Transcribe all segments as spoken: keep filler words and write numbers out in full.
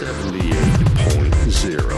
セブンティーエイトポイントゼロ。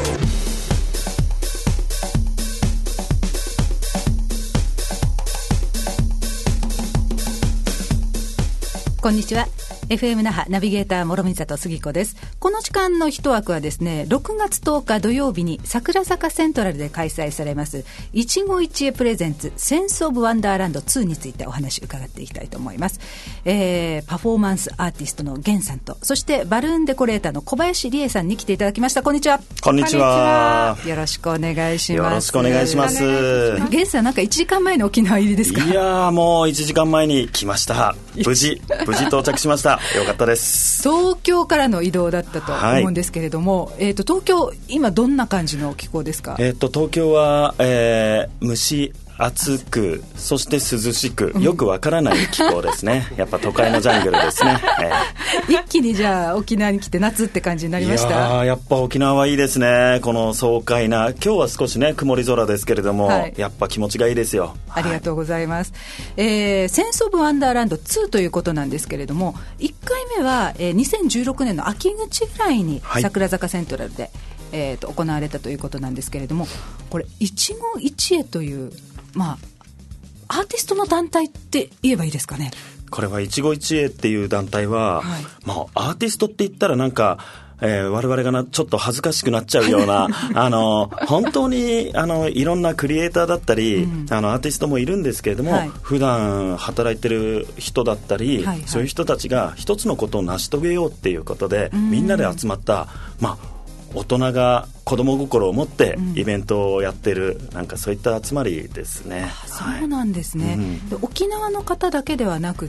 こんにちは。エフエム 那覇ナビゲーター諸見里杉子です。この時間の一枠はですね、ろくがつとおか土曜日に桜坂セントラルで開催されます一期一会プレゼンツセンスオブワンダーランドツーについてお話を伺っていきたいと思います。えー、パフォーマンスアーティストの源さんと、そしてバルーンデコレーターの小林理恵さんに来ていただきました。こんにちは。 こんにちは。 よろしくお願いします。 よろしくお願いします。 源さん、なんかいちじかんまえの沖縄入りですか？ いやー、もういちじかんまえに来ました。無事無事到着しました。よかったです。 東京からの移動だったと思うんですけれども、はい、えーと、東京今どんな感じの気候ですか？ えーと、東京は、えー、蒸し暑く、そして涼しく、よくわからない気候ですね。やっぱ都会のジャングルですね。 えー、一気にじゃあ沖縄に来て夏って感じになりました？ いや、やっぱ沖縄はいいですね。この爽快な、今日は少しね曇り空ですけれども、はい、やっぱ気持ちがいいですよ。 ありがとうございます。はい、えー、センスオブワンダーランドツーということなんですけれども、いっかいめは、えー、にせんじゅうろくねんの秋口ぐらいに桜坂セントラルで、はい、えー、と行われたということなんですけれども、これ一期一会という、まあ、アーティストの団体って言えばいいですかね？ これは一期一会っていう団体は、はい、まあ、アーティストって言ったらなんか、えー、我々がなちょっと恥ずかしくなっちゃうようなあの本当にあのいろんなクリエイターだったり、うん、あのアーティストもいるんですけれども、はい、普段働いてる人だったり、はいはい、そういう人たちが一つのことを成し遂げようっていうことで、みんなで集まった、まあ大人が子供心を持ってイベントをやってる、うん、なんかそういった集まりですね。 あ、そうなんですね。はい、うん、で沖縄の方だけではなくって、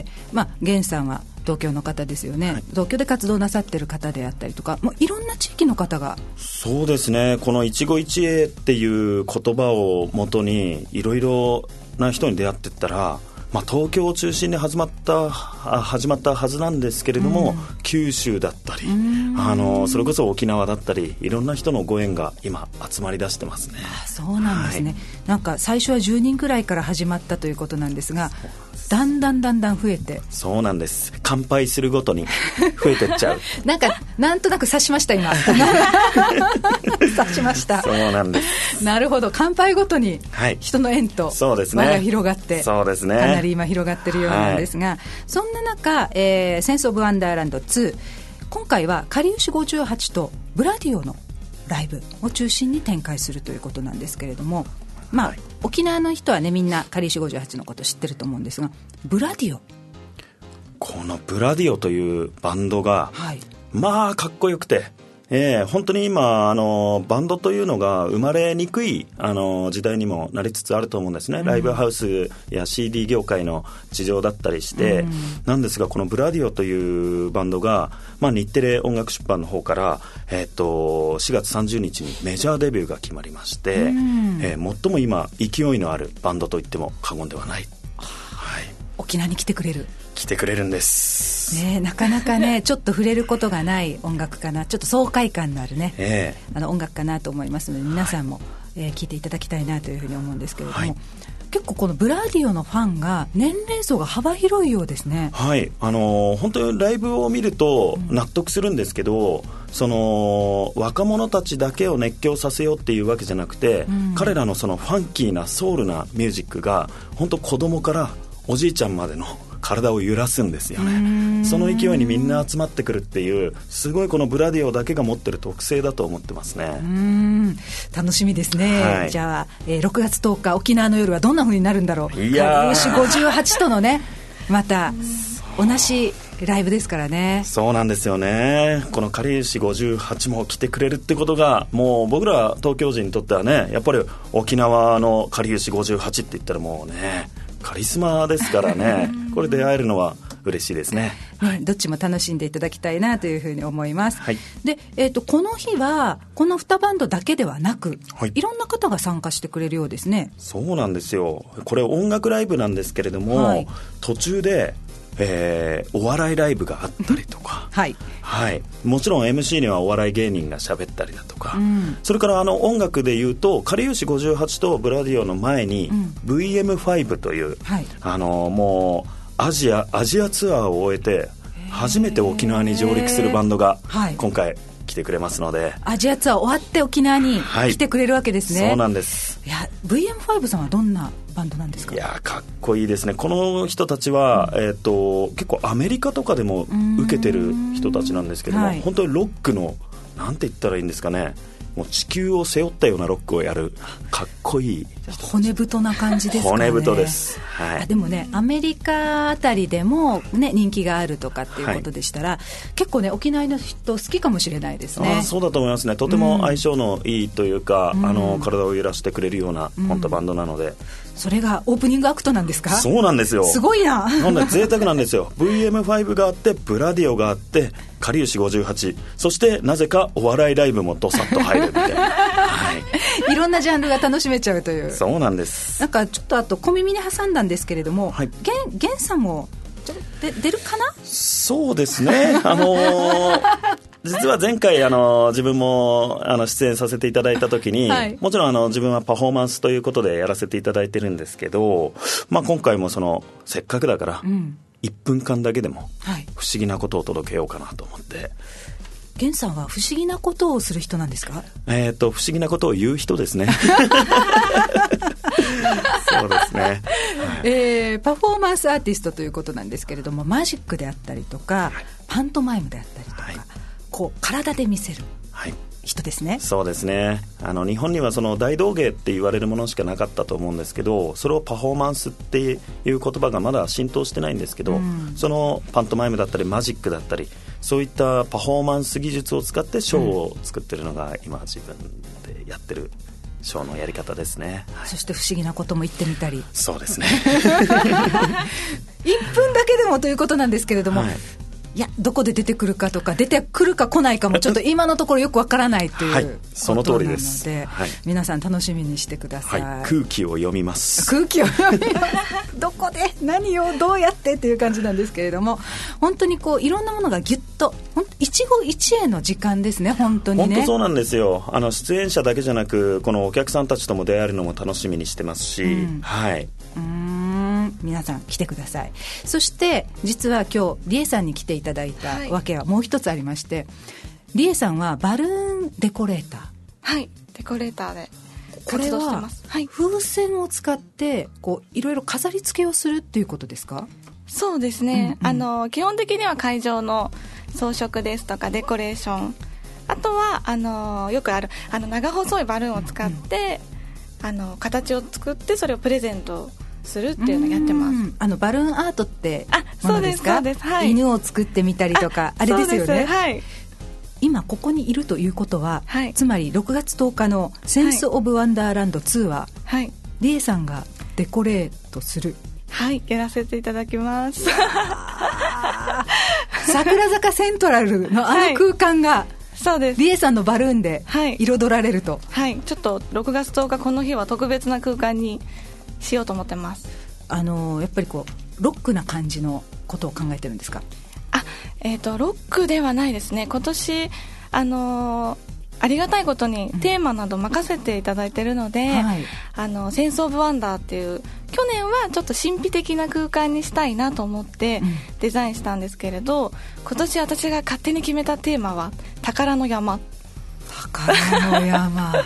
まあ、源さんは東京の方ですよね。はい、東京で活動なさってる方であったりとか、もういろんな地域の方が。 そうですね。この一期一会っていう言葉をもとにいろいろな人に出会っていったら、まあ、東京を中心に始まった始まったはずなんですけれども、うん、九州だったり、あのそれこそ沖縄だったり、いろんな人のご縁が今集まり出してますね。 あ、そうなんですね。はい、なんか最初はじゅうにんくらいから始まったということなんですが、だんだんだんだん増えて。 そうなんです。乾杯するごとに増えてっちゃうなんかなんとなく察しました今察しました。 そうなんです。 なるほど。乾杯ごとに人の縁と輪が広がって、 そうですね、 かなり今広がってるようなんですが、はい、そんな中、えー、センスオブワンダーランドツー、今回はかりゆしごじゅうはちとブラディオのライブを中心に展開するということなんですけれども、まあ、はい、沖縄の人はね、みんなかりゆしごじゅうはちのこと知ってると思うんですが、ブラディオ、 このブラディオというバンドが、はい、まあかっこよくて、えー、本当に今あのバンドというのが生まれにくいあの時代にもなりつつあると思うんですね。うん、ライブハウスや シーディー 業界の事情だったりして、うん、なんですが、このブラディオというバンドが、まあ、日テレ音楽出版の方から、えー、としがつさんじゅうにちにメジャーデビューが決まりまして、うん、えー、最も今勢いのあるバンドと言っても過言ではない。はい、 沖縄に来てくれる来てくれるんです、 ね、なかなかねちょっと触れることがない音楽かな、ちょっと爽快感のあるね、えー、あの音楽かなと思いますので、皆さんも、はい、えー、聞いていただきたいなというふうに思うんですけれども、はい、結構このブラディオのファンが年齢層が幅広いようですね。 はい、あのー、本当にライブを見ると納得するんですけど、うん、その若者たちだけを熱狂させようっていうわけじゃなくて、うん、彼らのそのファンキーなソウルなミュージックが本当子供からおじいちゃんまでの体を揺らすんですよね。その勢いにみんな集まってくるっていう、すごいこのブラディオだけが持ってる特性だと思ってますね。 うーん、楽しみですね。はい、じゃあ、えー、ろくがつとおか沖縄の夜はどんな風になるんだろう。 いやー、 かりゆしごじゅうはちとのね、また同じライブですからね。 そうなんですよね。このかりゆしごじゅうはちも来てくれるってことが、もう僕ら東京人にとってはね、やっぱり沖縄のかりゆしごじゅうはちって言ったらもうね、カリスマですからねこれ出会えるのは嬉しいです ね, ね、はい、 どっちも楽しんでいただきたいなというふうに思います。 はい、 で、えーと、この日はこのにバンドだけではなく、はい、いろんな方が参加してくれるようですね。 そうなんですよ。これ音楽ライブなんですけれども、はい、途中でえー、お笑いライブがあったりとか、 はいはい、もちろん エムシー にはお笑い芸人が喋ったりだとか、うん、それからあの音楽でいうとかりゆしごじゅうはちとブラディオの前に ブイエムファイブ という、はい、あのもうアジア、アジアツアーを終えて初めて沖縄に上陸するバンドが今回来来てくれますので、 アジアツアー終わって沖縄に来てくれるわけですね、 はい、そうなんです。 いや ブイエムファイブ さんはどんなバンドなんですか？ いやかっこいいですね。この人たちは、うんえー、と結構アメリカとかでも受けてる人たちなんですけども、はい、本当にロックのなんて言ったらいいんですかね、もう地球を背負ったようなロックをやるかっこいい骨太な感じですかね。 骨太です、はい、 あでもねアメリカあたりでも、ね、人気があるとかっていうことでしたら、はい、結構ね沖縄の人好きかもしれないですね。 あそうだと思いますね。とても相性のいいというか、うん、あの体を揺らしてくれるような、うん、本当バンドなので。 それがオープニングアクトなんですか？ そうなんですよ。 すごいな。 なんで贅沢なんですよ。ブイエムファイブ があってブラディオがあってかりゆしごじゅうはち、そしてなぜかお笑いライブもドサッと入るみたいな、はい、 いろんなジャンルが楽しめちゃうという。 そうなんです。 なんかちょっとあと小耳に挟んだんですけれども、 はい、 ゲンさんもちょで出るかな？ そうですね、あのー実は前回あの自分もあの出演させていただいた時に、はい、もちろんあの自分はパフォーマンスということでやらせていただいてるんですけど、まあ、今回もそのせっかくだからいっぷんかんだけでも不思議なことを届けようかなと思って、はい、 源さんは不思議なことをする人なんですか？ えーと、不思議なことを言う人ですねそうですね、はいえー、パフォーマンスアーティストということなんですけれども、マジックであったりとか、はい、パントマイムであったりとか、はい、こう体で見せる人ですね、はい、 そうですね。あの日本にはその大道芸って言われるものしかなかったと思うんですけど、それをパフォーマンスっていう言葉がまだ浸透してないんですけど、うん、そのパントマイムだったりマジックだったりそういったパフォーマンス技術を使ってショーを作ってるのが今自分でやってるショーのやり方ですね、はい、 そして不思議なことも言ってみたり。 そうですねいっぷんだけでもということなんですけれども、はい、いやどこで出てくるかとか出てくるか来ないかもちょっと今のところよくわからないという、はい、 その通りです。 ことなので、はい、皆さん楽しみにしてください、 はい、空気を読みます。 空気を読みますどこで何をどうやってっていう感じなんですけれども、本当にこういろんなものがギュッと一期一会の時間ですね。本当にね、 本当そうなんですよ。あの出演者だけじゃなくこのお客さんたちとも出会えるのも楽しみにしてますし、うん、はい、 うーん皆さん来てください。そして実は今日リエさんに来ていただいたわけはもう一つありまして、はい、リエさんはバルーンデコレーター。 はい、デコレーターで活動してます。 これは風船を使ってこういろいろ飾り付けをするっていうことですか？ そうですね、うんうん、あの基本的には会場の装飾ですとかデコレーション、あとはあのよくあるあの長細いバルーンを使って、うんうん、あの形を作ってそれをプレゼントするっていうのをやってます。 あのバルーンアートってあそうですそうです、はい、 犬を作ってみたりとか あ, あれですよね。 はい、 今ここにいるということは、はい、つまりろくがつとおかのセンスオブワンダーランドツーは、はい、リエさんがデコレートする。 はい、やらせていただきます。 桜坂セントラルのあの空間が、はい、そうです、リエさんのバルーンで彩られると、 はい、はい、ちょっとろくがつとおかこの日は特別な空間にしようと思ってます。 あのやっぱりこうロックな感じのことを考えてるんですか？ あ、えーと、ロックではないですね。今年あのーありがたいことにテーマなど任せていただいているので、うんはい、あのセンスオブワンダーっていう去年はちょっと神秘的な空間にしたいなと思ってデザインしたんですけれど、うん、今年私が勝手に決めたテーマは宝の山。 宝の山はい、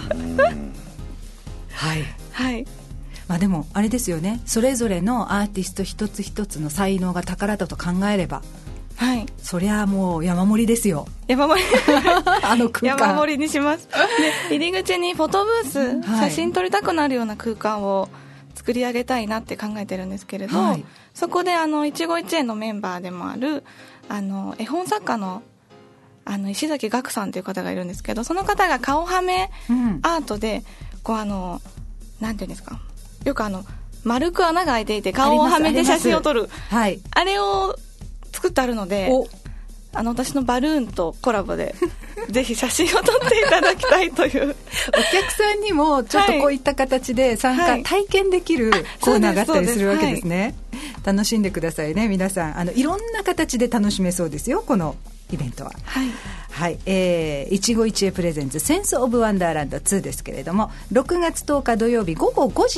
はい、 まあ、でもあれですよね、それぞれのアーティスト一つ一つの才能が宝だと考えれば、はい、そりゃもう山盛りですよ。 山盛りあの空間山盛りにします。で入り口にフォトブース、うんはい、写真撮りたくなるような空間を作り上げたいなって考えてるんですけれど、はい、そこであの一期一会のメンバーでもあるあの絵本作家のあの石崎岳さんという方がいるんですけど、その方が顔はめアートで、うん、こうあのなんていうんですか、よくあの丸く穴が開いていて顔をはめて写真を撮る あ, はい、あれを作ってあるので、あの私のバルーンとコラボでぜひ写真を撮っていただきたいというお客さんにもちょっとこういった形で参加、はい、体験できるコーナーがあったりするわけですね。楽しんでくださいね皆さん。あのいろんな形で楽しめそうですよこのイベントは。はい、はい、えー、一期一会プレゼンツセンスオブワンダーランドツーですけれども、ろくがつとおか土曜日ごごごじ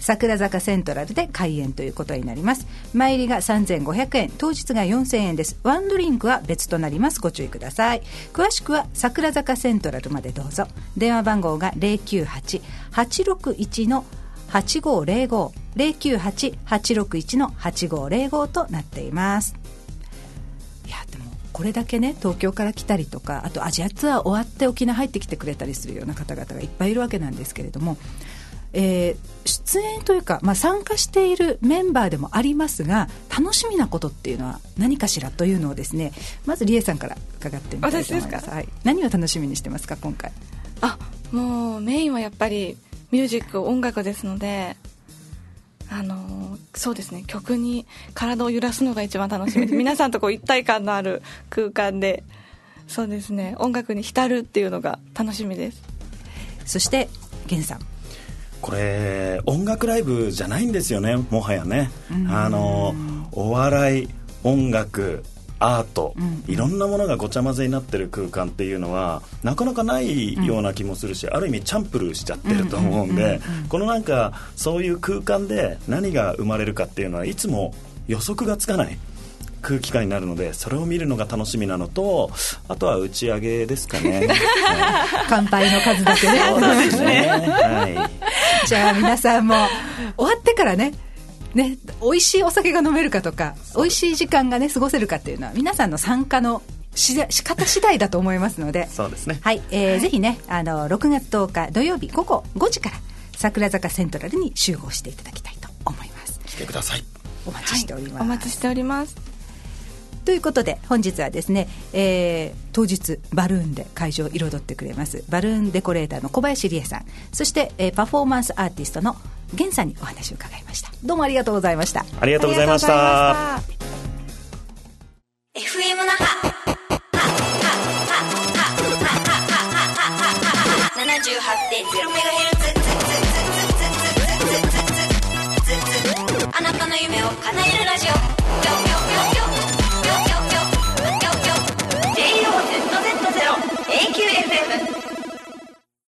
桜坂セントラルで開演ということになります。前入りがさんぜんごひゃくえん、当日がよんせんえんです。ワンドリンクは別となります。ご注意ください。詳しくは桜坂セントラルまでどうぞ。電話番号が ゼロきゅうはち はちろくいち はちごゼロご ゼロきゅうはち はちろくいち はちごゼロごとなっています。いやでもこれだけね、東京から来たりとか、あとアジアツアー終わって沖縄入ってきてくれたりするような方々がいっぱいいるわけなんですけれども、えー、出演というか、まあ、参加しているメンバーでもありますが、楽しみなことっていうのは何かしらというのをですね、まずリエさんから伺ってみたいと思います。はい、何を楽しみにしてますか今回。 あ、もうメインはやっぱりミュージック、音楽ですので、あのー、そうですね、曲に体を揺らすのが一番楽しみです皆さんとこう一体感のある空間で、そうですね、音楽に浸るっていうのが楽しみです。 そして源さん、 これ音楽ライブじゃないんですよね、もはやね。あのお笑い、音楽、アート、うん、いろんなものがごちゃ混ぜになってる空間っていうのはなかなかないような気もするし、うん、ある意味チャンプルーしちゃってると思うんで、このなんかそういう空間で何が生まれるかっていうのはいつも予測がつかない空気感になるので、それを見るのが楽しみなのと、あとは打ち上げですかね乾杯の数だけねそうですね、はい、 じゃあ皆さんも終わってからねね、美味しいお酒が飲めるかとか、美味しい時間がね過ごせるかっていうのは皆さんの参加のし仕方次第だと思いますので、 そうですね、 はい、えーはい、ぜひね、あのろくがつとおか土曜日午後ごじから桜坂セントラルに集合していただきたいと思います。 来てください。 お待ちしております、 はい、お待ちしております。 ということで本日はですね、えー、当日バルーンで会場を彩ってくれますバルーンデコレーターの小林理恵さん、そして、えー、パフォーマンスアーティストの源さんにお話を伺いました。どうもありがとうございました。 ありがとうございました。 エフエム 那覇 ななじゅうはちてんゼロメガヘルツ あなたの夢を叶えるラジオ。